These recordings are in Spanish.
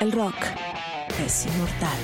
El rock es inmortal.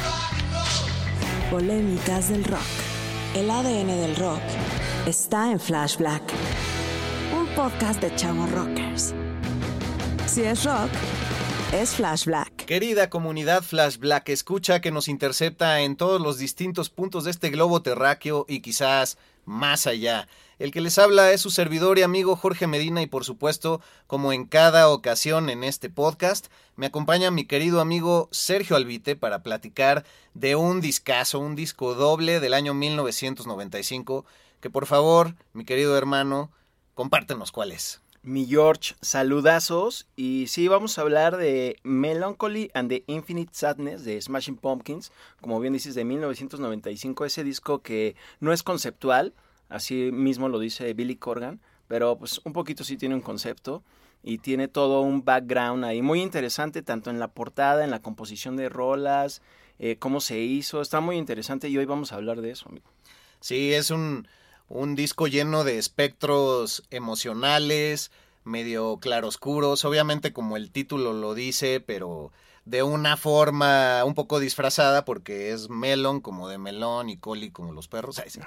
Polémicas del rock. El ADN del rock está en Flash Black, un podcast de chavos rockers. Si es rock, es Flash Black. Querida comunidad Flash Black, escucha que nos intercepta en todos los distintos puntos de este globo terráqueo y quizás más allá. El que les habla es su servidor y amigo Jorge Medina y por supuesto, como en cada ocasión en este podcast, me acompaña mi querido amigo Sergio Albite para platicar de un discazo, un disco doble del año 1995, que por favor, mi querido hermano, compártenos cuál es. Mi George, saludazos, y sí, vamos a hablar de Melancholy and the Infinite Sadness de Smashing Pumpkins, como bien dices, de 1995, ese disco que no es conceptual, así mismo lo dice Billy Corgan, pero pues un poquito sí tiene un concepto y tiene todo un background ahí muy interesante, tanto en la portada, en la composición de rolas, cómo se hizo, está muy interesante y hoy vamos a hablar de eso, amigo. Sí, es un disco lleno de espectros emocionales, medio claroscuros, obviamente como el título lo dice, pero de una forma un poco disfrazada porque es melon como de melón y coli como los perros. Ay, sí.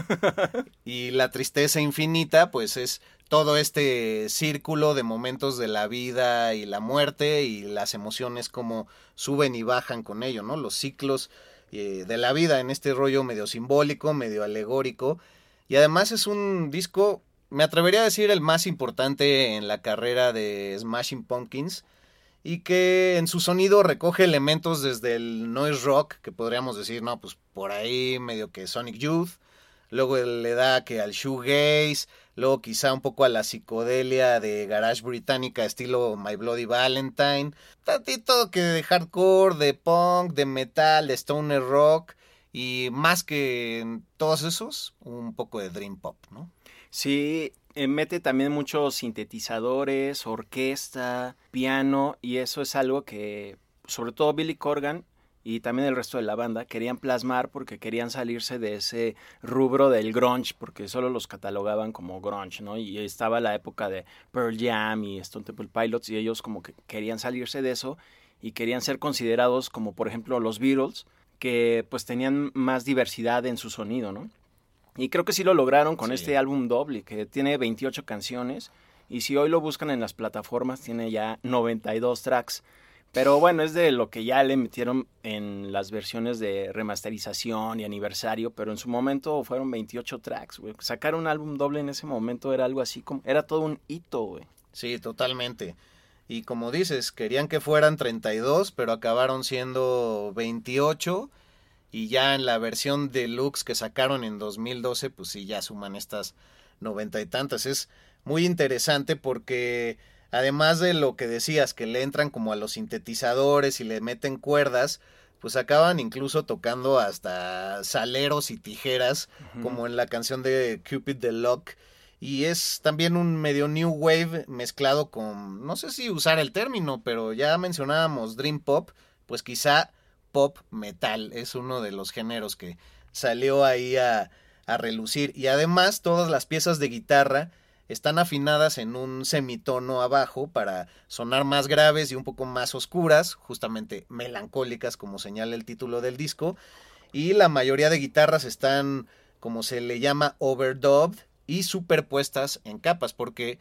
Y la tristeza infinita pues es todo este círculo de momentos de la vida y la muerte y las emociones como suben y bajan con ello, ¿no? Los ciclos de la vida en este rollo medio simbólico, medio alegórico. Y además es un disco, me atrevería a decir, el más importante en la carrera de Smashing Pumpkins y que en su sonido recoge elementos desde el noise rock, que podríamos decir, no, pues por ahí medio que Sonic Youth, luego le da que al shoegaze, luego quizá un poco a la psicodelia de garage británica estilo My Bloody Valentine, tantito que de hardcore, de punk, de metal, de stoner rock. Y más que en todos esos, un poco de dream pop, ¿no? Sí, mete también muchos sintetizadores, orquesta, piano, y eso es algo que sobre todo Billy Corgan y también el resto de la banda querían plasmar porque querían salirse de ese rubro del grunge, porque solo los catalogaban como grunge, ¿no? Y estaba la época de Pearl Jam y Stone Temple Pilots y ellos como que querían salirse de eso y querían ser considerados como por ejemplo los Beatles, que pues tenían más diversidad en su sonido, ¿no? Y creo que sí lo lograron con este álbum doble, que tiene 28 canciones, y si hoy lo buscan en las plataformas, tiene ya 92 tracks. Pero bueno, es de lo que ya le metieron en las versiones de remasterización y aniversario, pero en su momento fueron 28 tracks, güey. Sacar un álbum doble en ese momento era algo así como, era todo un hito, güey. Sí, totalmente. Y como dices, querían que fueran 32, pero acabaron siendo 28. Y ya en la versión deluxe que sacaron en 2012, pues sí, ya suman estas 90 y tantas. Es muy interesante porque además de lo que decías, que le entran como a los sintetizadores y le meten cuerdas, pues acaban incluso tocando hasta saleros y tijeras, como en la canción de Cupid the Lock. Y es también un medio new wave mezclado con, no sé si usar el término, pero ya mencionábamos dream pop, pues quizá pop metal, es uno de los géneros que salió ahí a relucir. Y además todas las piezas de guitarra están afinadas en un semitono abajo para sonar más graves y un poco más oscuras, justamente melancólicas como señala el título del disco. Y la mayoría de guitarras están, como se le llama, overdubbed y superpuestas en capas, porque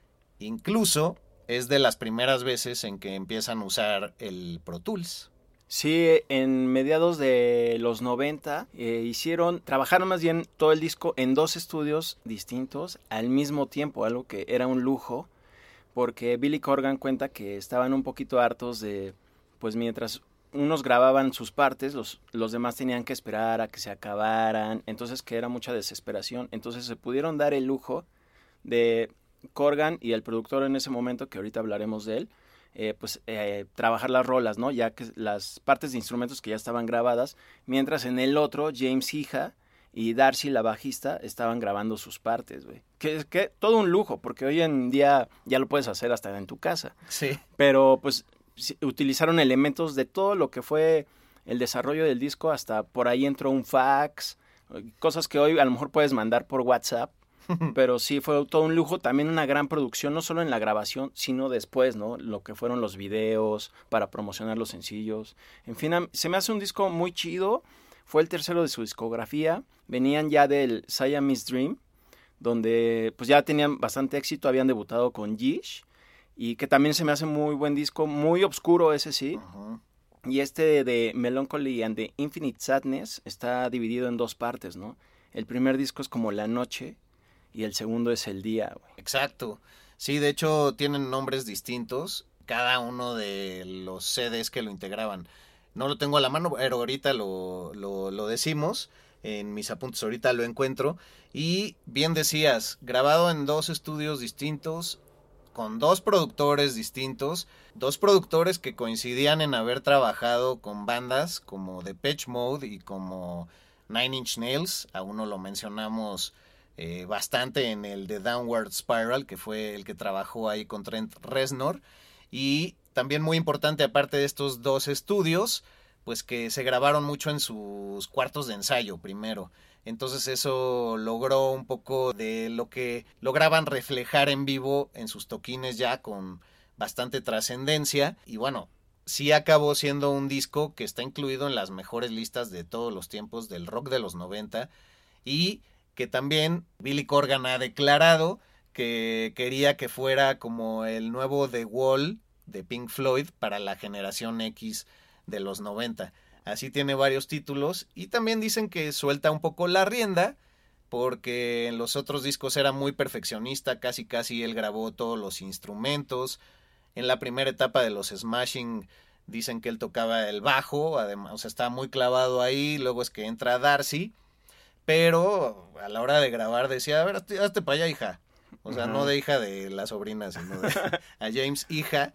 incluso es de las primeras veces en que empiezan a usar el Pro Tools. Sí, en mediados de los 90 trabajaron más bien todo el disco en 2 estudios distintos al mismo tiempo, algo que era un lujo, porque Billy Corgan cuenta que estaban un poquito hartos de, pues mientras unos grababan sus partes, los demás tenían que esperar a que se acabaran, entonces que era mucha desesperación, entonces se pudieron dar el lujo de Corgan y el productor en ese momento, que ahorita hablaremos de él, trabajar las rolas, ¿no? Ya que las partes de instrumentos que ya estaban grabadas, mientras en el otro, James Iha y Darcy, la bajista, estaban grabando sus partes, güey. Que todo un lujo, porque hoy en día ya lo puedes hacer hasta en tu casa. Sí. Pero, pues, utilizaron elementos de todo lo que fue el desarrollo del disco, hasta por ahí entró un fax, cosas que hoy a lo mejor puedes mandar por WhatsApp, pero sí fue todo un lujo, también una gran producción, no solo en la grabación, sino después, ¿no? Lo que fueron los videos para promocionar los sencillos. En fin, se me hace un disco muy chido, fue el tercero de su discografía, venían ya del Siamese Dream, donde pues ya tenían bastante éxito, habían debutado con Gish, y que también se me hace muy buen disco, muy oscuro ese sí. Ajá. Y este de Melancholy and the Infinite Sadness está dividido en dos partes, ¿no? El primer disco es como la noche y el segundo es el día, güey. Exacto. Sí, de hecho tienen nombres distintos cada uno de los CDs que lo integraban. No lo tengo a la mano, pero ahorita lo decimos. En mis apuntes ahorita lo encuentro. Y bien decías, grabado en 2 estudios distintos, con 2 productores distintos, 2 productores que coincidían en haber trabajado con bandas como Depeche Mode y como Nine Inch Nails. A uno lo mencionamos bastante en el de Downward Spiral, que fue el que trabajó ahí con Trent Reznor. Y también muy importante, aparte de estos 2 estudios, pues que se grabaron mucho en sus cuartos de ensayo primero. Entonces eso logró un poco de lo que lograban reflejar en vivo en sus toquines ya con bastante trascendencia. Y bueno, sí acabó siendo un disco que está incluido en las mejores listas de todos los tiempos del rock de los 90 y que también Billy Corgan ha declarado que quería que fuera como el nuevo The Wall de Pink Floyd para la generación X de los 90. Así tiene varios títulos y también dicen que suelta un poco la rienda porque en los otros discos era muy perfeccionista, casi él grabó todos los instrumentos. En la primera etapa de los Smashing dicen que él tocaba el bajo, además, o sea, estaba muy clavado ahí, luego es que entra Darcy, pero a la hora de grabar decía, a ver, hazte para allá, hija. O sea, no de hija de la sobrina, sino de a James, hija.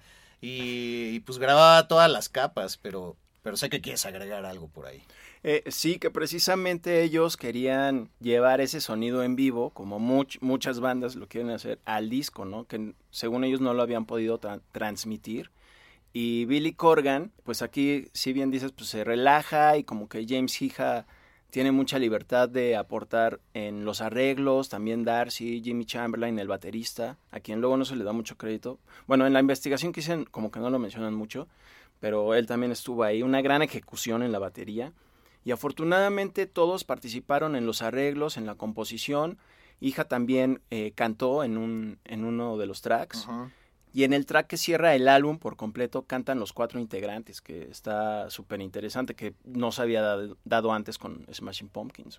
Y pues grababa todas las capas, pero sé que quieres agregar algo por ahí. Sí, que precisamente ellos querían llevar ese sonido en vivo, como muchas bandas lo quieren hacer, al disco, ¿no? Que según ellos no lo habían podido transmitir. Y Billy Corgan, pues aquí, si bien dices, pues se relaja y como que James Hija tiene mucha libertad de aportar en los arreglos, también Darcy, Jimmy Chamberlain, el baterista, a quien luego no se le da mucho crédito. Bueno, en la investigación que hicieron como que no lo mencionan mucho, pero él también estuvo ahí, una gran ejecución en la batería. Y afortunadamente todos participaron en los arreglos, en la composición. Hija también cantó en uno de los tracks. Uh-huh. Y en el track que cierra el álbum por completo cantan los 4 integrantes, que está súper interesante, que no se había dado antes con Smashing Pumpkins.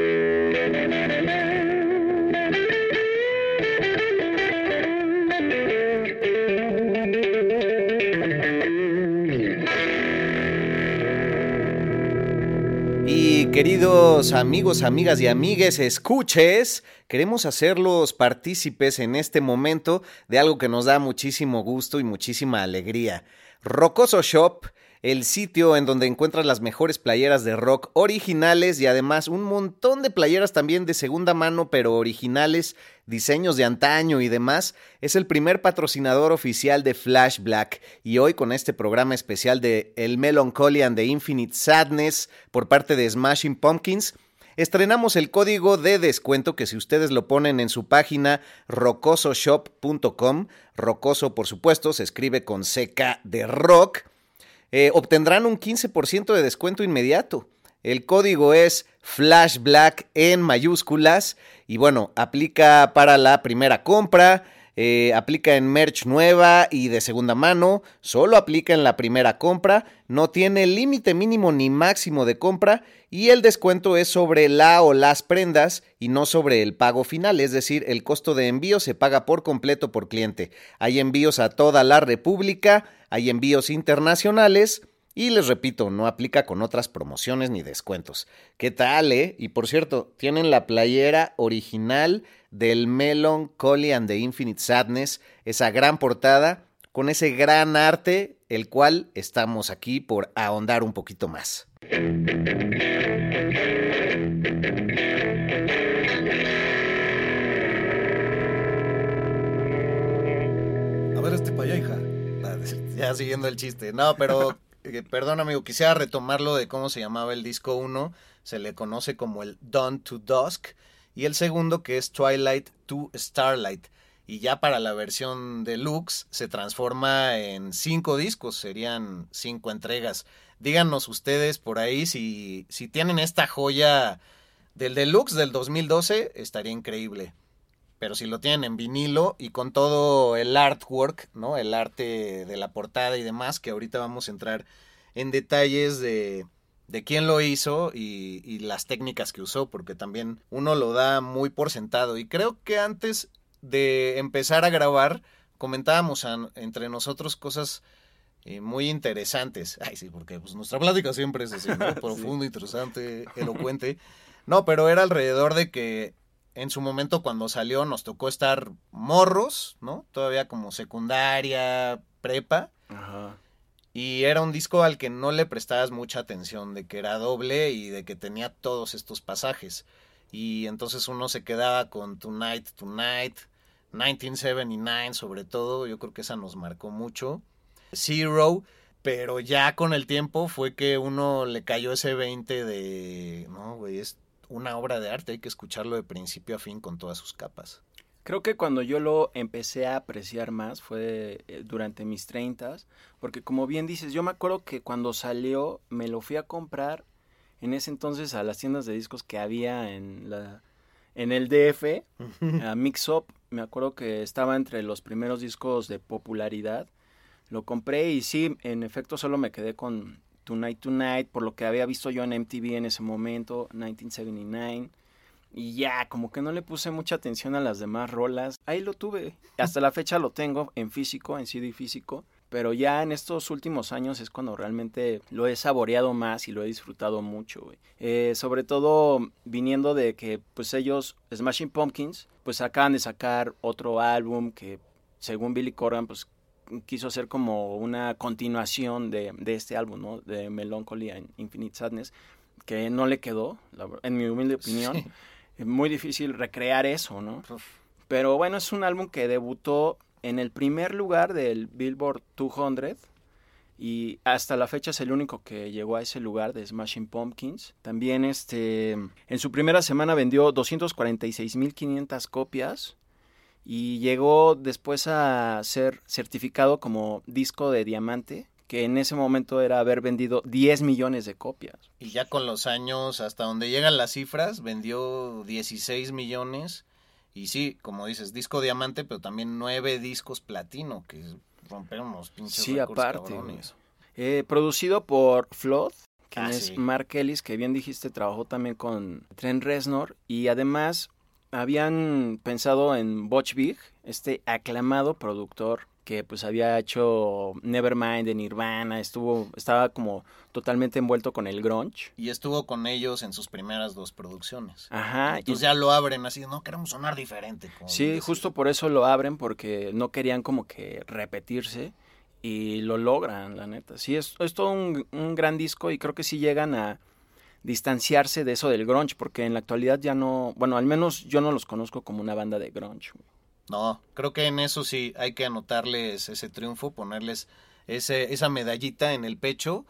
Y queridos amigos, amigas y amigues, escuches, queremos hacerlos partícipes en este momento de algo que nos da muchísimo gusto y muchísima alegría. Rockoso Shop, el sitio en donde encuentras las mejores playeras de rock originales y además un montón de playeras también de segunda mano, pero originales, diseños de antaño y demás, es el primer patrocinador oficial de Flash Black. Y hoy con este programa especial de El Melancholy and the Infinite Sadness por parte de Smashing Pumpkins, estrenamos el código de descuento que si ustedes lo ponen en su página rockososhop.com, Rockoso por supuesto se escribe con CK de rock, obtendrán un 15% de descuento inmediato. El código es FlashBlack en mayúsculas y bueno, aplica para la primera compra, aplica en merch nueva y de segunda mano, solo aplica en la primera compra, no tiene límite mínimo ni máximo de compra y el descuento es sobre la o las prendas y no sobre el pago final, es decir, el costo de envío se paga por completo por cliente. Hay envíos a toda la República, hay envíos internacionales y les repito, no aplica con otras promociones ni descuentos. ¿Qué tal, Y por cierto, tienen la playera original del Melancholy and the Infinite Sadness, esa gran portada con ese gran arte, el cual estamos aquí por ahondar un poquito más. A ver, para allá, hija. Ya siguiendo el chiste. No, pero perdón, amigo, quisiera retomarlo de cómo se llamaba el disco 1. Se le conoce como el Dawn to Dusk. y el segundo que es Twilight to Starlight. Y ya para la versión deluxe se transforma en 5 discos, serían 5 entregas. Díganos ustedes por ahí si tienen esta joya del deluxe del 2012, estaría increíble. Pero si lo tienen en vinilo y con todo el artwork, ¿no? El arte de la portada y demás, que ahorita vamos a entrar en detalles de quién lo hizo y las técnicas que usó, porque también uno lo da muy por sentado. Y creo que antes de empezar a grabar, comentábamos entre nosotros cosas muy interesantes. Ay, sí, porque pues nuestra plática siempre es así, ¿no? Profundo, sí. Interesante, elocuente. No, pero era alrededor de que en su momento cuando salió nos tocó estar morros, ¿no? Todavía como secundaria, prepa. Ajá. Y era un disco al que no le prestabas mucha atención, de que era doble y de que tenía todos estos pasajes. Y entonces uno se quedaba con Tonight, 1979 sobre todo, yo creo que esa nos marcó mucho. Zero, pero ya con el tiempo fue que uno le cayó ese 20 de, no, güey, es una obra de arte, hay que escucharlo de principio a fin con todas sus capas. Creo que cuando yo lo empecé a apreciar más fue durante mis 30s, porque como bien dices, yo me acuerdo que cuando salió me lo fui a comprar en ese entonces a las tiendas de discos que había en el DF, a Mix Up. Me acuerdo que estaba entre los primeros discos de popularidad. Lo compré y sí, en efecto solo me quedé con Tonight, por lo que había visto yo en MTV en ese momento, 1979. Y ya, como que no le puse mucha atención a las demás rolas. Ahí lo tuve. Hasta la fecha lo tengo en físico, en CD físico. Pero ya en estos últimos años es cuando realmente lo he saboreado más y lo he disfrutado mucho, güey. Sobre todo viniendo de que pues ellos, Smashing Pumpkins, pues acaban de sacar otro álbum que según Billy Corgan pues quiso hacer como una continuación de este álbum, ¿no? De Melancholy and Infinite Sadness, que no le quedó, en mi humilde opinión. Sí. Es muy difícil recrear eso, ¿no? Uf. Pero bueno, es un álbum que debutó en el primer lugar del Billboard 200 y hasta la fecha es el único que llegó a ese lugar de Smashing Pumpkins. También en su primera semana vendió 246,500 copias y llegó después a ser certificado como disco de diamante, que en ese momento era haber vendido 10 millones de copias. Y ya con los años, hasta donde llegan las cifras, vendió 16 millones. Y sí, como dices, disco diamante, pero también 9 discos platino, que rompieron unos pinches récords cabrones. Producido por Flood, quien es sí. Mark Ellis, que bien dijiste, trabajó también con Trent Reznor. Y además habían pensado en Butch Vig, este aclamado productor que pues había hecho Nevermind de Nirvana, estaba como totalmente envuelto con el grunge. Y estuvo con ellos en sus primeras 2 producciones. Ajá. Entonces ya lo abren así, no queremos sonar diferente. Sí, justo por eso lo abren, porque no querían como que repetirse y lo logran, la neta. Sí, es todo un gran disco y creo que sí llegan a distanciarse de eso del grunge, porque en la actualidad ya no, bueno, al menos yo no los conozco como una banda de grunge. No, creo que en eso sí hay que anotarles ese triunfo, ponerles esa medallita en el pecho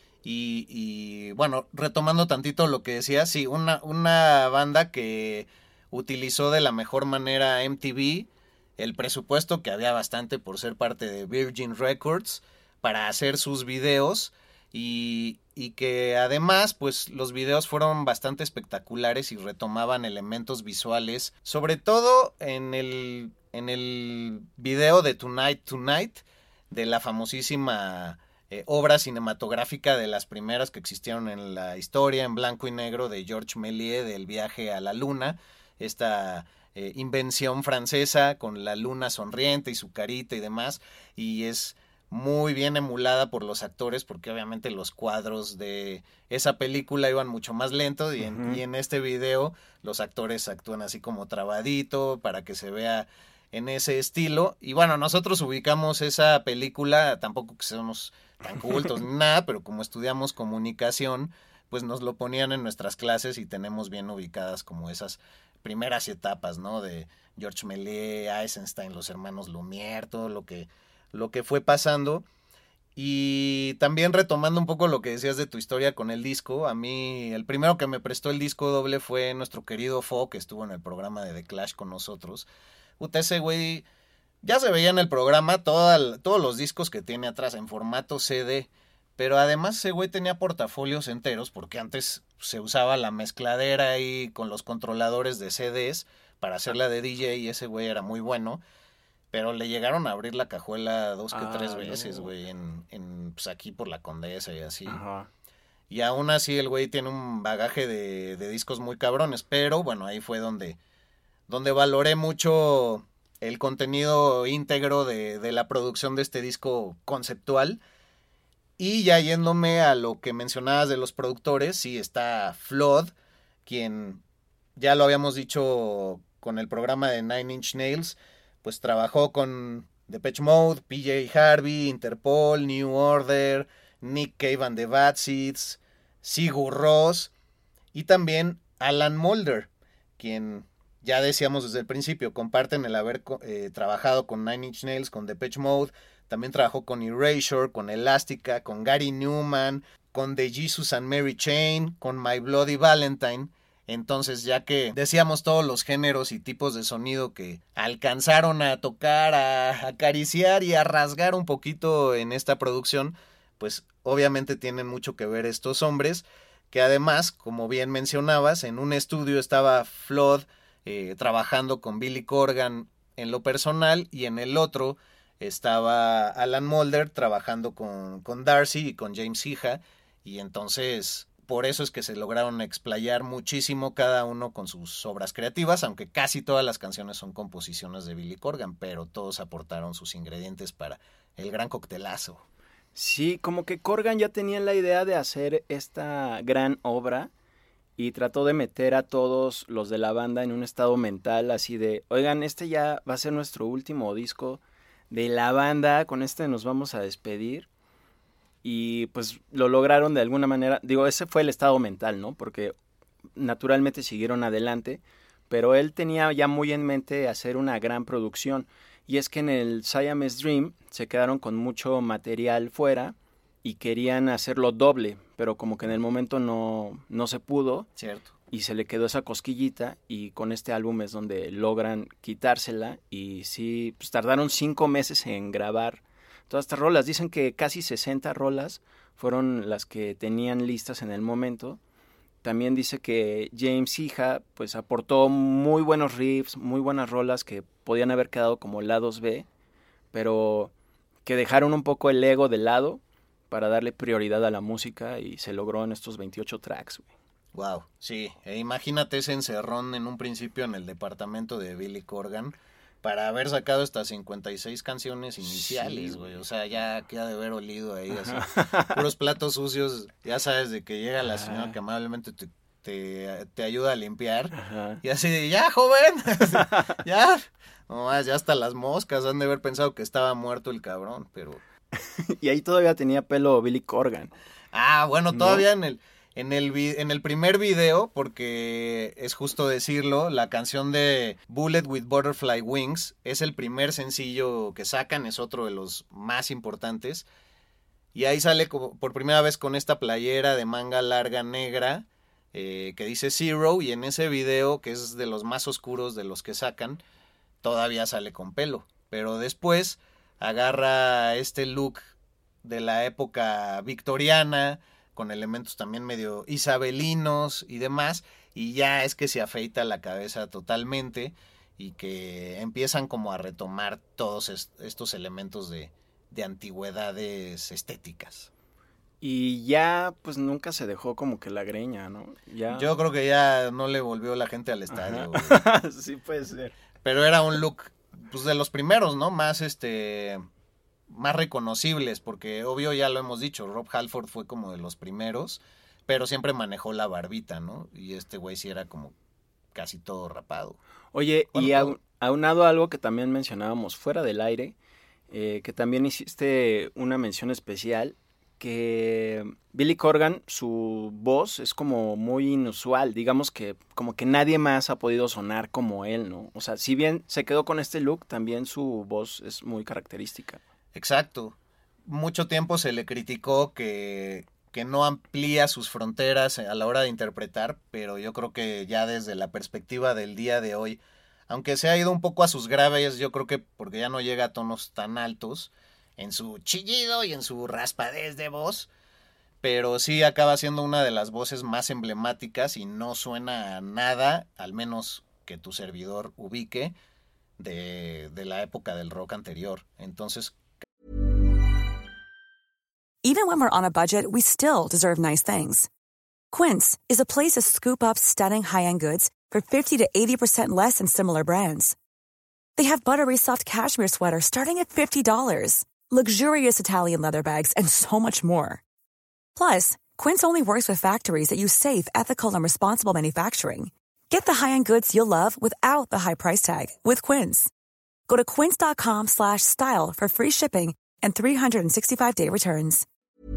y bueno, retomando tantito lo que decía, sí, una banda que utilizó de la mejor manera MTV, el presupuesto que había bastante por ser parte de Virgin Records para hacer sus videos y que además pues los videos fueron bastante espectaculares y retomaban elementos visuales, sobre todo en el video de Tonight de la famosísima obra cinematográfica de las primeras que existieron en la historia en blanco y negro de Georges Méliès del viaje a la luna, esta invención francesa con la luna sonriente y su carita y demás, y es muy bien emulada por los actores porque obviamente los cuadros de esa película iban mucho más lentos y en este video los actores actúan así como trabadito para que se vea en ese estilo. Y bueno, nosotros ubicamos esa película, tampoco que seamos tan cultos ni nada, pero como estudiamos comunicación, pues nos lo ponían en nuestras clases y tenemos bien ubicadas como esas primeras etapas, ¿no? De Georges Méliès, Eisenstein, los hermanos Lumière, todo lo que fue pasando. Y también retomando un poco lo que decías de tu historia con el disco, a mí el primero que me prestó el disco doble fue nuestro querido Fo, que estuvo en el programa de The Clash con nosotros. Puta, ese güey ya se veía en el programa todos los discos que tiene atrás en formato CD, pero además ese güey tenía portafolios enteros, porque antes se usaba la mezcladera ahí con los controladores de CDs para hacerla de DJ y ese güey era muy bueno. Pero le llegaron a abrir la cajuela 2 que 3 veces, güey, pues aquí por la Condesa y así. Ajá. Y aún así el güey tiene un bagaje de discos muy cabrones, pero bueno, ahí fue donde valoré mucho el contenido íntegro de la producción de este disco conceptual. Y ya yéndome a lo que mencionabas de los productores, sí está Flood, quien ya lo habíamos dicho con el programa de Nine Inch Nails, pues trabajó con Depeche Mode, PJ Harvey, Interpol, New Order, Nick Cave and the Bad Seeds, Sigur Rós y también Alan Moulder, quien ya decíamos desde el principio, comparten el haber trabajado con Nine Inch Nails, con Depeche Mode, también trabajó con Erasure, con Elastica, con Gary Newman, con The Jesus and Mary Chain, con My Bloody Valentine. Entonces, ya que decíamos todos los géneros y tipos de sonido que alcanzaron a tocar, a acariciar y a rasgar un poquito en esta producción, pues obviamente tienen mucho que ver estos hombres, que además, como bien mencionabas, en un estudio estaba Flood trabajando con Billy Corgan en lo personal y en el otro estaba Alan Moulder trabajando con Darcy y con James Iha, y entonces por eso es que se lograron explayar muchísimo cada uno con sus obras creativas, aunque casi todas las canciones son composiciones de Billy Corgan, pero todos aportaron sus ingredientes para el gran coctelazo. Sí, como que Corgan ya tenía la idea de hacer esta gran obra y trató de meter a todos los de la banda en un estado mental así de, oigan, este ya va a ser nuestro último disco de la banda, con este nos vamos a despedir. Y pues lo lograron de alguna manera, digo, ese fue el estado mental, ¿no? Porque naturalmente siguieron adelante, pero él tenía ya muy en mente hacer una gran producción. Y es que en el Siamese Dream se quedaron con mucho material fuera y querían hacerlo doble, pero como que en el momento no se pudo. Cierto. Y se le quedó esa cosquillita y con este álbum es donde logran quitársela y sí, pues tardaron 5 meses en grabar todas estas rolas. Dicen que casi 60 rolas fueron las que tenían listas en el momento. También dice que James Iha pues aportó muy buenos riffs, muy buenas rolas que podían haber quedado como lados B, pero que dejaron un poco el ego de lado para darle prioridad a la música y se logró en estos 28 tracks, güey. Wow, sí, imagínate ese encerrón en un principio en el departamento de Billy Corgan para haber sacado estas 56 canciones iniciales, güey. O sea, ya queda de haber olido ahí, así, puros platos sucios. Ya sabes de que llega la señora que amablemente te ayuda a limpiar. Ajá. Y así de, ya, joven, ya. Nomás, ya hasta las moscas han de haber pensado que estaba muerto el cabrón, pero... Y ahí todavía tenía pelo Billy Corgan. Ah, bueno, todavía ¿no? en el primer video, porque es justo decirlo, la canción de Bullet with Butterfly Wings es el primer sencillo que sacan, es otro de los más importantes. Y ahí sale por primera vez con esta playera de manga larga negra que dice Zero, y en ese video, que es de los más oscuros de los que sacan, todavía sale con pelo. Pero después agarra este look de la época victoriana, con elementos también medio isabelinos y demás, y ya es que se afeita la cabeza totalmente y que empiezan como a retomar todos estos elementos de antigüedades estéticas. Y ya pues nunca se dejó como que la greña, ¿no? Ya... Yo creo que ya no le volvió la gente al estadio. Sí puede ser. Pero era un look pues de los primeros, ¿no? Más más reconocibles, porque obvio ya lo hemos dicho, Rob Halford fue como de los primeros, pero siempre manejó la barbita, ¿no? Y este güey sí era como casi todo rapado. Oye, Bueno, y aunado a algo que también mencionábamos fuera del aire, que también hiciste una mención especial, que Billy Corgan, su voz es como muy inusual, digamos que como que nadie más ha podido sonar como él, ¿no? O sea, si bien se quedó con este look, también su voz es muy característica. Exacto. mucho tiempo se le criticó que no amplía sus fronteras a la hora de interpretar, pero yo creo que ya desde la perspectiva del día de hoy, aunque se ha ido un poco a sus graves, yo creo que porque ya no llega a tonos tan altos en su chillido y en su raspadez de voz, pero sí acaba siendo una de las voces más emblemáticas y no suena a nada, al menos que tu servidor ubique, de la época del rock anterior. Entonces, Even when we're on a budget, we still deserve nice things. Quince is a place to scoop up stunning high-end goods for 50 to 80% less than similar brands. They have buttery soft cashmere sweaters starting at $50, luxurious Italian leather bags, and so much more. Plus, Quince only works with factories that use safe, ethical, and responsible manufacturing. Get the high-end goods you'll love without the high price tag with Quince. Go to quince.com/style for free shipping and 365-day returns.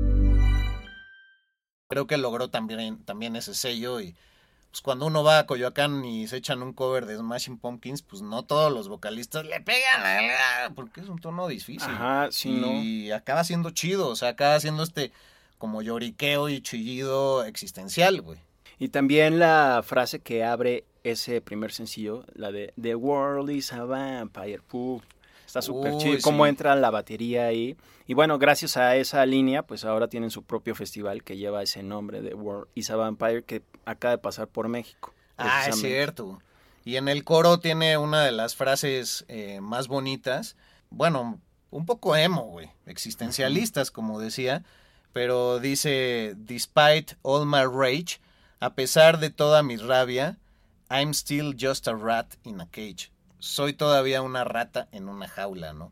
creo que logró también ese sello y pues cuando uno va a Coyoacán y se echan un cover de Smashing Pumpkins, pues no todos los vocalistas le pegan, porque es un tono difícil. Ajá, sí, y acaba siendo chido, o sea, acaba siendo como lloriqueo y chillido existencial, güey. Y también la frase que abre ese primer sencillo, la de The World is a Vampire. Está súper chido cómo entra la batería ahí. Y bueno, gracias a esa línea, pues ahora tienen su propio festival que lleva ese nombre de World is a Vampire, que acaba de pasar por México. Ah, es cierto. Y en el coro tiene una de las frases más bonitas. Bueno, un poco emo, güey. Existencialistas, como decía. Pero dice, despite all my rage, a pesar de toda mi rabia, I'm still just a rat in a cage. Soy todavía una rata en una jaula, ¿no?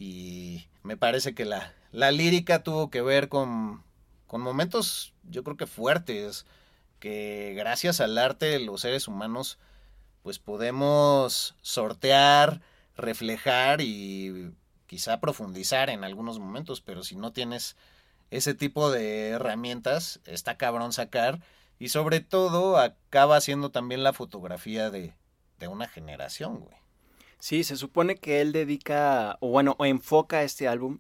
Y me parece que la lírica tuvo que ver con momentos, yo creo que fuertes, que gracias al arte los seres humanos pues podemos sortear, reflejar y quizá profundizar en algunos momentos, pero si no tienes ese tipo de herramientas, está cabrón sacar, y sobre todo acaba siendo también la fotografía de una generación, güey. Sí, se supone que él dedica, o enfoca este álbum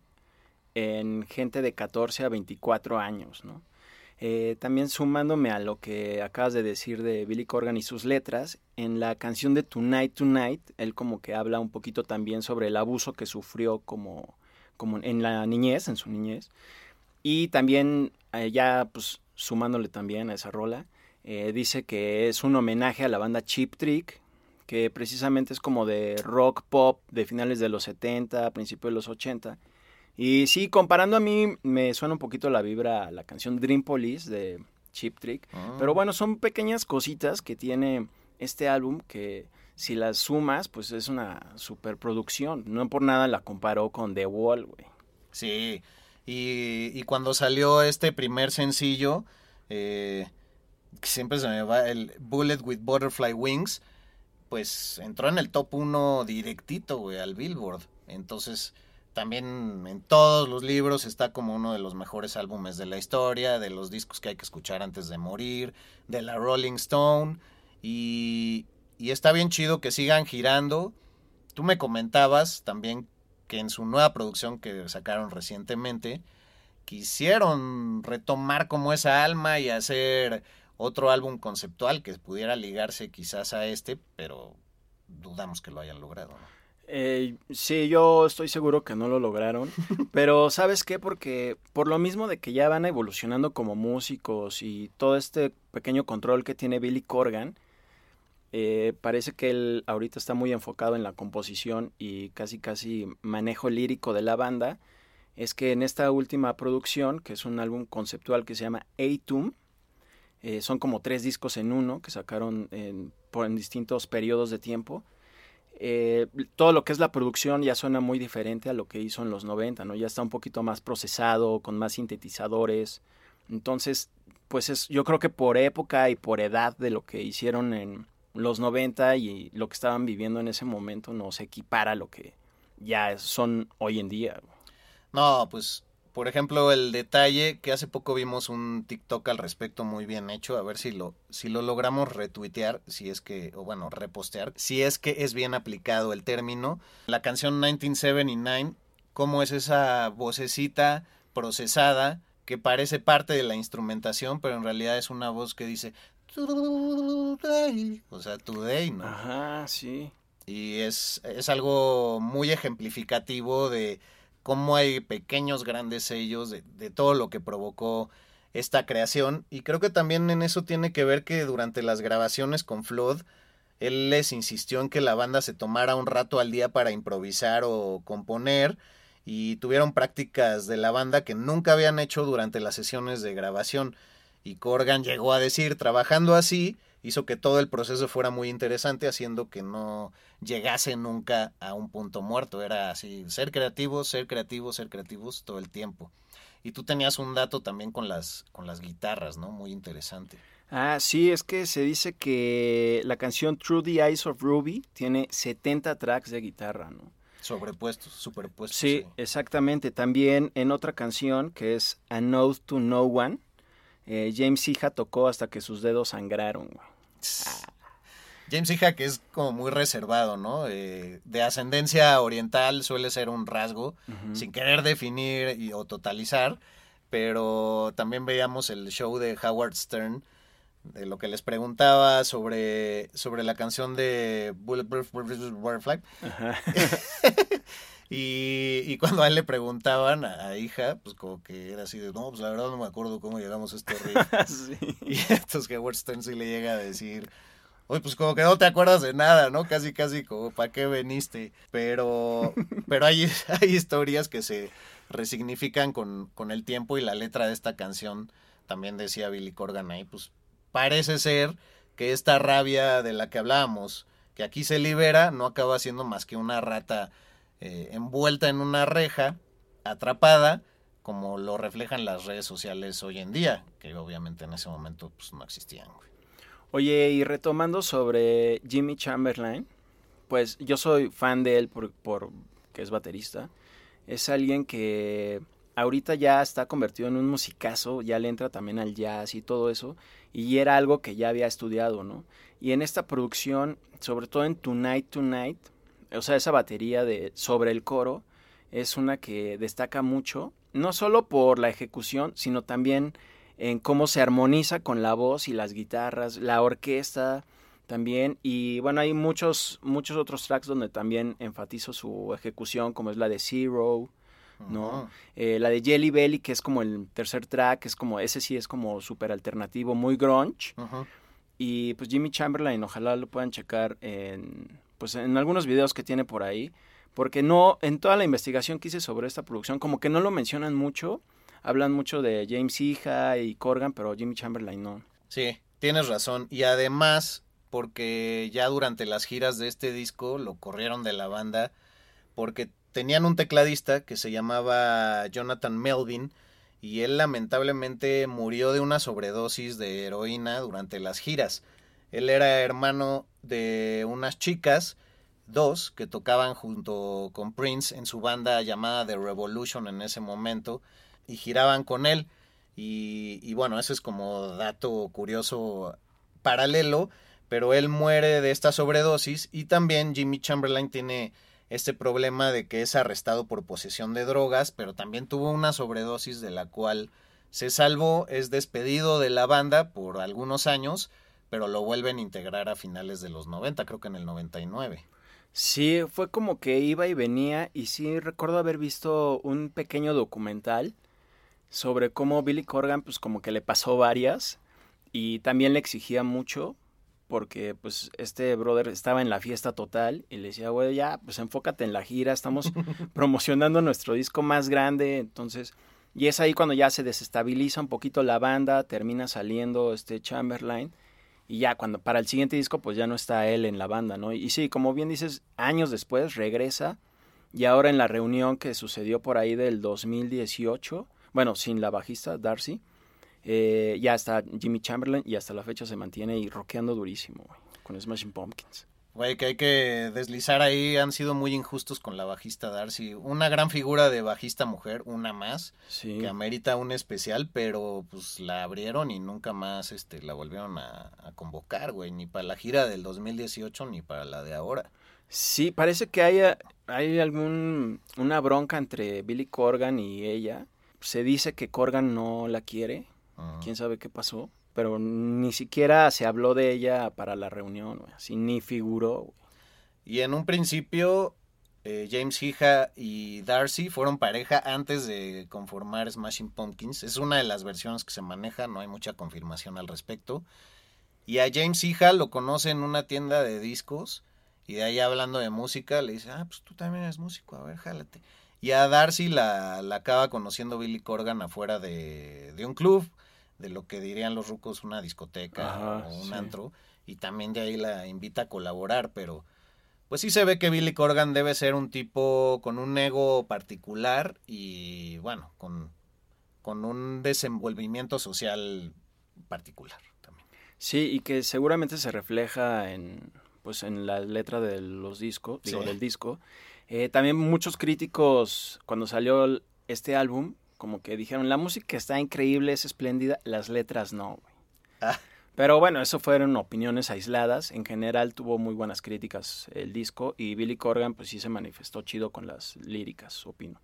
en gente de 14 a 24 años, ¿no? También sumándome a lo que acabas de decir de Billy Corgan y sus letras, en la canción de Tonight Tonight, él como que habla un poquito también sobre el abuso que sufrió como en la niñez, en su niñez. Y también, ya pues sumándole también a esa rola, dice que es un homenaje a la banda Cheap Trick, que precisamente es como de rock pop de finales de los 70, principios de los 80. Y sí, comparando a mí, me suena un poquito la vibra a la canción Dream Police de Cheap Trick. Pero bueno, son pequeñas cositas que tiene este álbum que si las sumas, pues es una superproducción. No por nada la comparó con The Wall, güey. Sí, y cuando salió este primer sencillo, siempre se me va el Bullet with Butterfly Wings, pues entró en el top 1 directito, güey, al Billboard. Entonces, también en todos los libros está como uno de los mejores álbumes de la historia, de los discos que hay que escuchar antes de morir, de la Rolling Stone, y está bien chido que sigan girando. Tú me comentabas también que en su nueva producción que sacaron recientemente, quisieron retomar como esa alma y hacer otro álbum conceptual que pudiera ligarse quizás a pero dudamos que lo hayan logrado, ¿no? Sí, yo estoy seguro que no lo lograron, pero ¿sabes qué? Porque por lo mismo de que ya van evolucionando como músicos y todo este pequeño control que tiene Billy Corgan, parece que él ahorita está muy enfocado en la composición y casi manejo lírico de la banda. Es que en esta última producción, que es un álbum conceptual que se llama Atum, son como 3 discos en uno que sacaron en distintos periodos de tiempo. Todo lo que es la producción ya suena muy diferente a lo que hizo en los 90, ¿no? Ya está un poquito más procesado, con más sintetizadores. Entonces, pues yo creo que por época y por edad de lo que hicieron en los 90 y lo que estaban viviendo en ese momento, no se equipara a lo que ya son hoy en día. No, pues, por ejemplo, el detalle que hace poco vimos un TikTok al respecto muy bien hecho, a ver si lo logramos retuitear, repostear, si es que es bien aplicado el término. La canción 1979, cómo es esa vocecita procesada que parece parte de la instrumentación, pero en realidad es una voz que dice today, o sea, today, ¿no? Ajá, sí. Y es algo muy ejemplificativo de cómo hay pequeños, grandes sellos, de todo lo que provocó esta creación. Y creo que también en eso tiene que ver que durante las grabaciones con Flood, él les insistió en que la banda se tomara un rato al día para improvisar o componer, y tuvieron prácticas de la banda que nunca habían hecho durante las sesiones de grabación. Y Corgan llegó a decir, trabajando así, hizo que todo el proceso fuera muy interesante, haciendo que no llegase nunca a un punto muerto. Era así, ser creativos todo el tiempo. Y tú tenías un dato también con las guitarras, ¿no? Muy interesante. Ah, sí, es que se dice que la canción Through the Eyes of Ruby tiene 70 tracks de guitarra, ¿no? Sobrepuestos, superpuestos. Sí, exactamente. También en otra canción que es A Note to No One, James Iha tocó hasta que sus dedos sangraron, güey. James Iha, que es como muy reservado, ¿no? De ascendencia oriental, suele ser un rasgo, sin querer definir o totalizar, pero también veíamos el show de Howard Stern, de lo que les preguntaba sobre la canción de Bulletproof Butterfly. Y cuando a él le preguntaban a Hija, pues como que era así de, no, pues la verdad no me acuerdo cómo llegamos a este riff. Sí. Y entonces Howard Stern sí le llega a decir, oye, pues como que no te acuerdas de nada, ¿no? Casi como, ¿para qué veniste? Pero hay historias que se resignifican con el tiempo, y la letra de esta canción, también decía Billy Corgan ahí, pues parece ser que esta rabia de la que hablábamos, que aquí se libera, no acaba siendo más que una rata envuelta en una reja, atrapada, como lo reflejan las redes sociales hoy en día, que obviamente en ese momento pues no existían, güey. Oye, y retomando sobre Jimmy Chamberlain, pues yo soy fan de él por que es baterista. Es alguien que ahorita ya está convertido en un musicazo, ya le entra también al jazz y todo eso, y era algo que ya había estudiado, ¿no? Y en esta producción, sobre todo en Tonight Tonight, o sea, esa batería sobre el coro, es una que destaca mucho, no solo por la ejecución, sino también en cómo se armoniza con la voz y las guitarras, la orquesta también, y bueno, hay muchos otros tracks donde también enfatizo su ejecución, como es la de Zero, ¿no? La de Jelly Belly, que es como el tercer track, ese sí es como súper alternativo, muy grunge. Y pues Jimmy Chamberlain, ojalá lo puedan checar en algunos videos que tiene por ahí, porque no, en toda la investigación que hice sobre esta producción, como que no lo mencionan mucho, hablan mucho de James Iha y Corgan, pero Jimmy Chamberlain no. Sí, tienes razón, y además, porque ya durante las giras de este disco lo corrieron de la banda, porque tenían un tecladista que se llamaba Jonathan Melvin, y él lamentablemente murió de una sobredosis de heroína durante las giras. Él era hermano de unas chicas, dos, que tocaban junto con Prince en su banda llamada The Revolution en ese momento, y giraban con él. Y bueno, eso es como dato curioso paralelo, pero él muere de esta sobredosis, y también Jimmy Chamberlain tiene este problema de que es arrestado por posesión de drogas, pero también tuvo una sobredosis de la cual se salvó, es despedido de la banda por algunos años, pero lo vuelven a integrar a finales de los 90, creo que en el 99. Sí, fue como que iba y venía, y sí recuerdo haber visto un pequeño documental sobre cómo Billy Corgan pues como que le pasó varias, y también le exigía mucho, porque pues este brother estaba en la fiesta total y le decía, güey, ya, pues enfócate en la gira, estamos promocionando nuestro disco más grande, entonces, y es ahí cuando ya se desestabiliza un poquito la banda, termina saliendo Chamberlain, y ya cuando para el siguiente disco pues ya no está él en la banda, ¿no? Y sí, como bien dices, años después regresa, y ahora en la reunión que sucedió por ahí del 2018, bueno, sin la bajista Darcy, ya está Jimmy Chamberlain, y hasta la fecha se mantiene y rockeando durísimo, güey, con Smashing Pumpkins. Güey, que hay que deslizar ahí, han sido muy injustos con la bajista Darcy. Una gran figura de bajista mujer, una más, sí, que amerita un especial, pero pues la abrieron y nunca más la volvieron a convocar, güey, ni para la gira del 2018 ni para la de ahora. Sí, parece que hay una bronca entre Billy Corgan y ella. Se dice que Corgan no la quiere, quién sabe qué pasó, pero ni siquiera se habló de ella para la reunión, güey, así ni figuró, güey. Y en un principio, James Iha y Darcy fueron pareja antes de conformar Smashing Pumpkins. Es una de las versiones que se maneja, no hay mucha confirmación al respecto. Y a James Iha lo conoce en una tienda de discos, y de ahí hablando de música le dice, pues tú también eres músico, a ver, jálate. Y a Darcy la acaba conociendo Billy Corgan afuera de un club, de lo que dirían los rucos una discoteca o un antro, y también de ahí la invita a colaborar, pero pues sí se ve que Billy Corgan debe ser un tipo con un ego particular y bueno, con un desenvolvimiento social particular también. Sí, y que seguramente se refleja en la letra de los discos, del disco. También muchos críticos, cuando salió este álbum, como que dijeron, la música está increíble, es espléndida, las letras no, güey. Pero bueno, eso fueron opiniones aisladas. En general tuvo muy buenas críticas el disco y Billy Corgan pues sí se manifestó chido con las líricas, opino.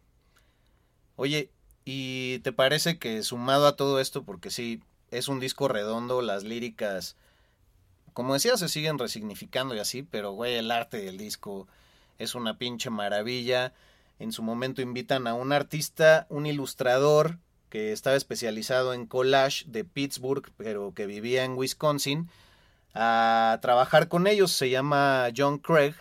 Oye, ¿y te parece que sumado a todo esto, porque sí, es un disco redondo, las líricas, como decía, se siguen resignificando y así, pero güey, el arte del disco es una pinche maravilla? En su momento invitan a un artista, un ilustrador que estaba especializado en collage de Pittsburgh, pero que vivía en Wisconsin, a trabajar con ellos. Se llama John Craig.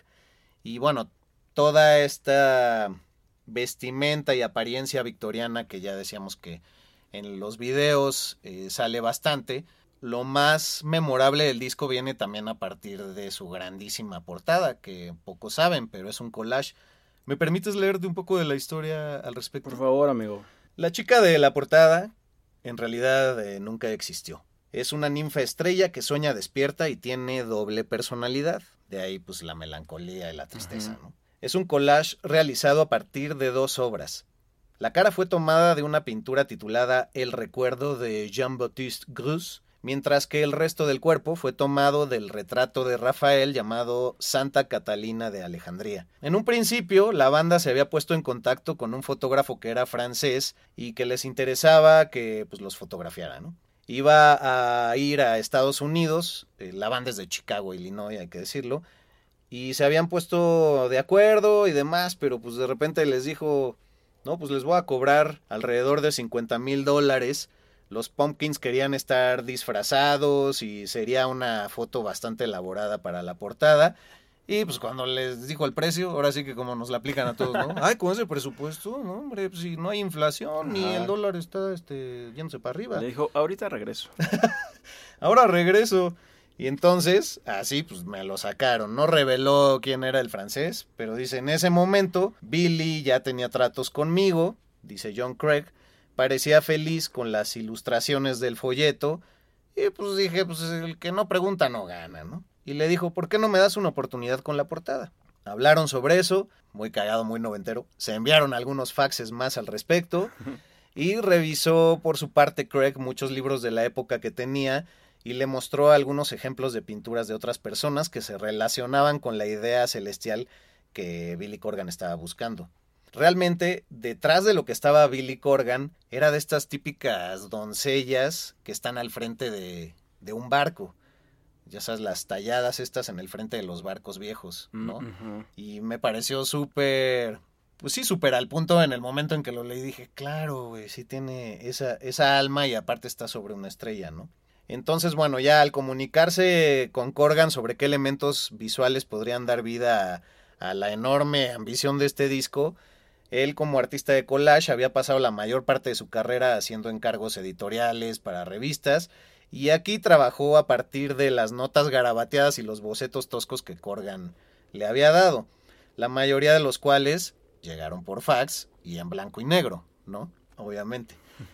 Y bueno, toda esta vestimenta y apariencia victoriana que ya decíamos que en los videos sale bastante. Lo más memorable del disco viene también a partir de su grandísima portada, que pocos saben, pero es un collage. ¿Me permites leerte un poco de la historia al respecto? Por favor, amigo. La chica de la portada en realidad nunca existió. Es una ninfa estrella que sueña despierta y tiene doble personalidad. De ahí pues la melancolía y la tristeza, ¿no? Es un collage realizado a partir de 2 obras. La cara fue tomada de una pintura titulada El recuerdo de Jean-Baptiste Greuze, mientras que el resto del cuerpo fue tomado del retrato de Rafael llamado Santa Catalina de Alejandría. En un principio, la banda se había puesto en contacto con un fotógrafo que era francés y que les interesaba que pues, los fotografiara, ¿no? Iba a ir a Estados Unidos, la banda es de Chicago, Illinois, hay que decirlo, y se habían puesto de acuerdo y demás, pero pues de repente les dijo, no, pues les voy a cobrar alrededor de $50,000. Los Pumpkins querían estar disfrazados y sería una foto bastante elaborada para la portada. Y pues cuando les dijo el precio, ahora sí que como nos la aplican a todos, ¿no? Ay, con ese presupuesto, no, hombre, pues si no hay inflación, ni el dólar está yéndose para arriba. Le dijo, ahorita regreso. Ahora regreso. Y entonces, así pues me lo sacaron. No reveló quién era el francés, pero dice, en ese momento, Billy ya tenía tratos conmigo, dice John Craig. Parecía feliz con las ilustraciones del folleto. Y pues dije, pues el que no pregunta no gana, ¿no? Y le dijo, ¿por qué no me das una oportunidad con la portada? Hablaron sobre eso, muy cagado, muy noventero. Se enviaron algunos faxes más al respecto. Y revisó por su parte Craig muchos libros de la época que tenía y le mostró algunos ejemplos de pinturas de otras personas que se relacionaban con la idea celestial que Billy Corgan estaba buscando. Realmente, detrás de lo que estaba Billy Corgan, era de estas típicas doncellas que están al frente de un barco. Ya sabes, las talladas estas en el frente de los barcos viejos, ¿no? Uh-huh. Y me pareció súper, pues sí, súper al punto en el momento en que lo leí. Dije, claro, güey, sí tiene esa alma y aparte está sobre una estrella, ¿no? Entonces, bueno, ya al comunicarse con Corgan sobre qué elementos visuales podrían dar vida a la enorme ambición de este disco, él como artista de collage había pasado la mayor parte de su carrera haciendo encargos editoriales para revistas y aquí trabajó a partir de las notas garabateadas y los bocetos toscos que Corgan le había dado, la mayoría de los cuales llegaron por fax y en blanco y negro, ¿no? Obviamente.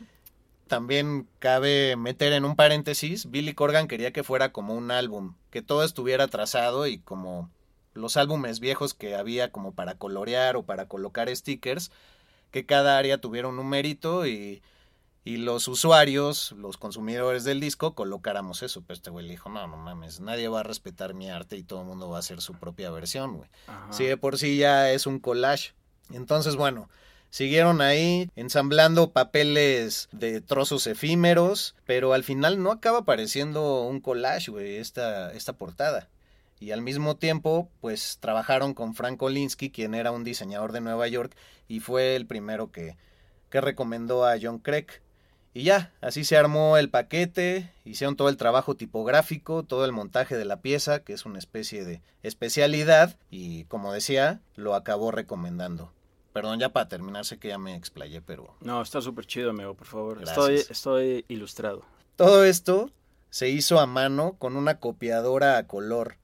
También cabe meter en un paréntesis, Billy Corgan quería que fuera como un álbum, que todo estuviera trazado y como los álbumes viejos que había como para colorear o para colocar stickers, que cada área tuviera un numerito y y los usuarios, los consumidores del disco, colocáramos eso. Pero este güey le dijo, no mames, nadie va a respetar mi arte y todo el mundo va a hacer su propia versión, güey. Sí, de por sí ya es un collage. Entonces, bueno, siguieron ahí ensamblando papeles de trozos efímeros, pero al final no acaba pareciendo un collage, güey, esta portada. Y al mismo tiempo, pues trabajaron con Frank Kolinsky, quien era un diseñador de Nueva York y fue el primero que recomendó a John Craig. Y ya, así se armó el paquete, hicieron todo el trabajo tipográfico, todo el montaje de la pieza, que es una especie de especialidad, y como decía, lo acabó recomendando. Perdón, ya para terminar, sé que ya me explayé, pero... No, está súper chido, amigo, por favor. Gracias. Estoy ilustrado. Todo esto se hizo a mano con una copiadora a color,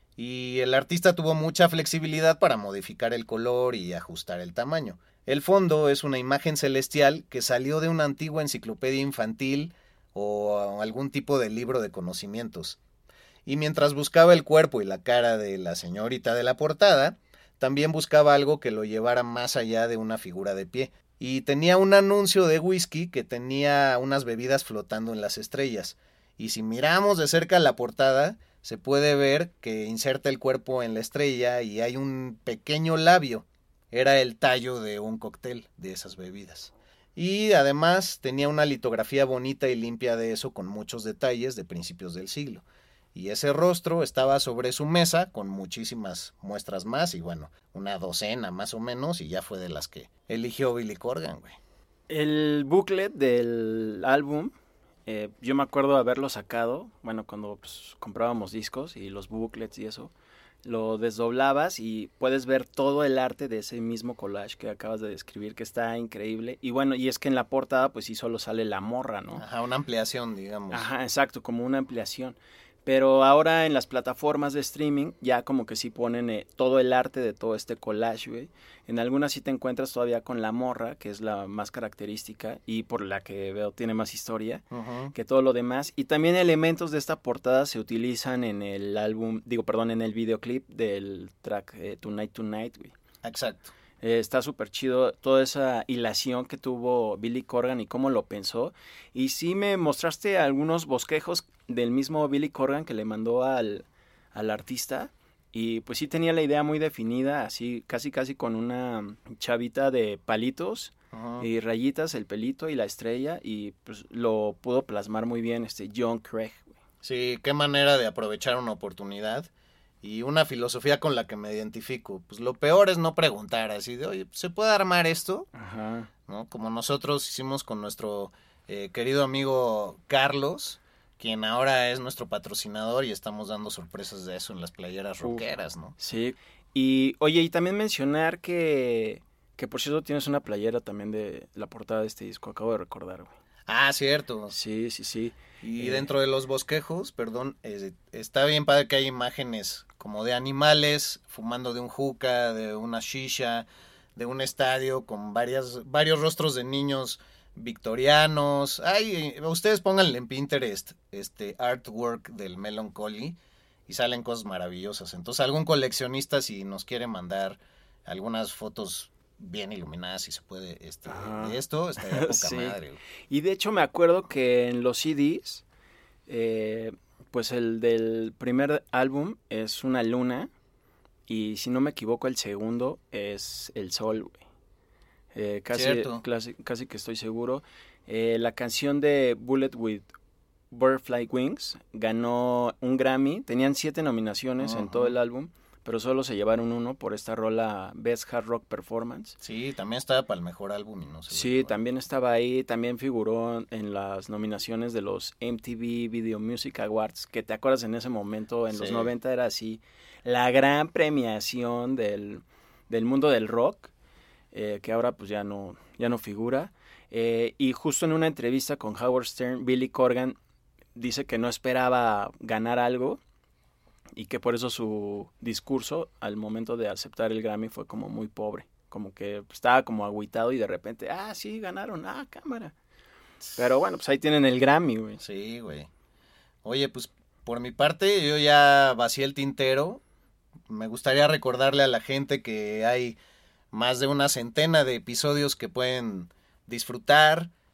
y el artista tuvo mucha flexibilidad para modificar el color y ajustar el tamaño. El fondo es una imagen celestial que salió de una antigua enciclopedia infantil o algún tipo de libro de conocimientos. Y mientras buscaba el cuerpo y la cara de la señorita de la portada, también buscaba algo que lo llevara más allá de una figura de pie. Y tenía un anuncio de whisky que tenía unas bebidas flotando en las estrellas. Y si miramos de cerca la portada, se puede ver que inserta el cuerpo en la estrella y hay un pequeño labio. Era el tallo de un cóctel de esas bebidas. Y además tenía una litografía bonita y limpia de eso con muchos detalles de principios del siglo. Y ese rostro estaba sobre su mesa con muchísimas muestras más y bueno, una docena más o menos y ya fue de las que eligió Billy Corgan, güey. El booklet del álbum, yo me acuerdo haberlo sacado, bueno, cuando pues, comprábamos discos y los booklets y eso. Lo desdoblabas y puedes ver todo el arte de ese mismo collage que acabas de describir, que está increíble. Y bueno, y es que en la portada pues sí solo sale la morra, ¿no? Ajá, una ampliación, digamos. Ajá, exacto, como una ampliación. Pero ahora en las plataformas de streaming ya como que sí ponen todo el arte de todo este collage, güey. En algunas sí te encuentras todavía con la morra, que es la más característica y por la que veo tiene más historia que todo lo demás. Y también elementos de esta portada se utilizan en el álbum, en el videoclip del track Tonight Tonight, güey. Exacto. Está súper chido toda esa hilación que tuvo Billy Corgan y cómo lo pensó. Y sí me mostraste algunos bosquejos del mismo Billy Corgan que le mandó al artista. Y pues sí tenía la idea muy definida, así casi con una chavita de palitos y rayitas, el pelito y la estrella. Y pues lo pudo plasmar muy bien John Craig. Sí, qué manera de aprovechar una oportunidad. Y una filosofía con la que me identifico. Pues lo peor es no preguntar así de, oye, ¿se puede armar esto? Ajá. ¿No? Como nosotros hicimos con nuestro querido amigo Carlos, quien ahora es nuestro patrocinador y estamos dando sorpresas de eso en las playeras rockeras, ¿no? Sí. Y oye, y también mencionar que por cierto tienes una playera también de la portada de este disco, acabo de recordar, güey. Ah, cierto. Sí. Y dentro de los bosquejos, está bien padre que hay imágenes como de animales fumando de un hookah, de una shisha, de un estadio con varios rostros de niños victorianos. Ustedes pónganle en Pinterest artwork del Melancholy y salen cosas maravillosas. Entonces algún coleccionista si nos quiere mandar algunas fotos bien iluminadas si se puede de esto, estaría poca sí. madre. Güey. Y de hecho me acuerdo que en los CDs, pues el del primer álbum es una luna y si no me equivoco el segundo es el sol, güey. Casi que estoy seguro. La canción de Bullet with Butterfly Wings ganó un Grammy, tenían 7 nominaciones en todo el álbum. Pero solo se llevaron uno por esta rola Best Hard Rock Performance. Sí, también estaba para el mejor álbum y no sé. Sí, también estaba ahí, también figuró en las nominaciones de los MTV Video Music Awards, que te acuerdas en ese momento, en los 90 era así, la gran premiación del mundo del rock, que ahora pues ya no figura. Y justo en una entrevista con Howard Stern, Billy Corgan dice que no esperaba ganar algo, y que por eso su discurso al momento de aceptar el Grammy fue como muy pobre, como que estaba como agüitado y de repente, sí, ganaron, cámara. Pero bueno, pues ahí tienen el Grammy, güey. Sí, güey. Oye, pues por mi parte yo ya vacié el tintero. Me gustaría recordarle a la gente que hay más de una centena de episodios que pueden disfrutar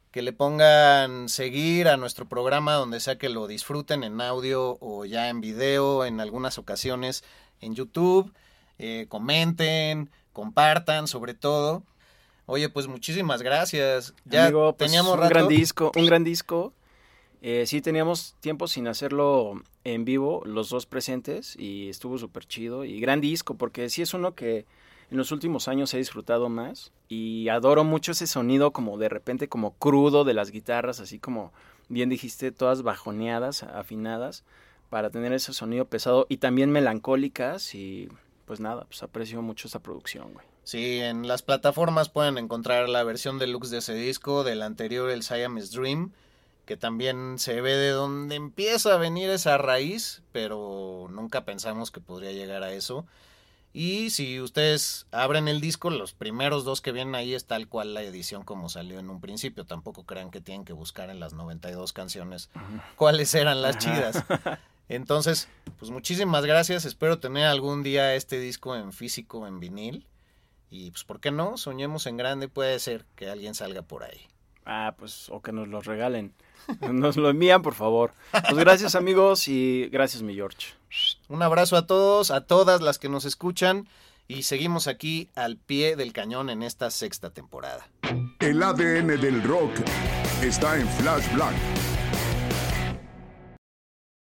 que le pongan seguir a nuestro programa donde sea que lo disfruten, en audio o ya en video, en algunas ocasiones en YouTube. Comenten, compartan sobre todo. Oye, pues muchísimas gracias. Ya amigo, pues, teníamos un gran disco. Sí, teníamos tiempo sin hacerlo en vivo, los dos presentes, y estuvo súper chido. Y gran disco, porque sí es uno que en los últimos años he disfrutado más. Y adoro mucho ese sonido como de repente como crudo de las guitarras, así como bien dijiste, todas bajoneadas, afinadas, para tener ese sonido pesado y también melancólicas. Y pues nada, pues aprecio mucho esta producción, güey. Sí, en las plataformas pueden encontrar la versión deluxe de ese disco, del anterior, el Siamese Dream, que también se ve de donde empieza a venir esa raíz, pero nunca pensamos que podría llegar a eso. Y si ustedes abren el disco, los primeros dos que vienen ahí es tal cual la edición como salió en un principio. Tampoco crean que tienen que buscar en las 92 canciones cuáles eran las chidas. Entonces, pues muchísimas gracias. Espero tener algún día este disco en físico, en vinil. Y pues, ¿por qué no? Soñemos en grande, puede ser que alguien salga por ahí. Pues, o que nos lo regalen. Nos lo envían, por favor. Pues gracias, amigos, y gracias, mi George. Un abrazo a todos, a todas las que nos escuchan, y seguimos aquí al pie del cañón en esta 6ª temporada. El ADN del rock está en Flash Black.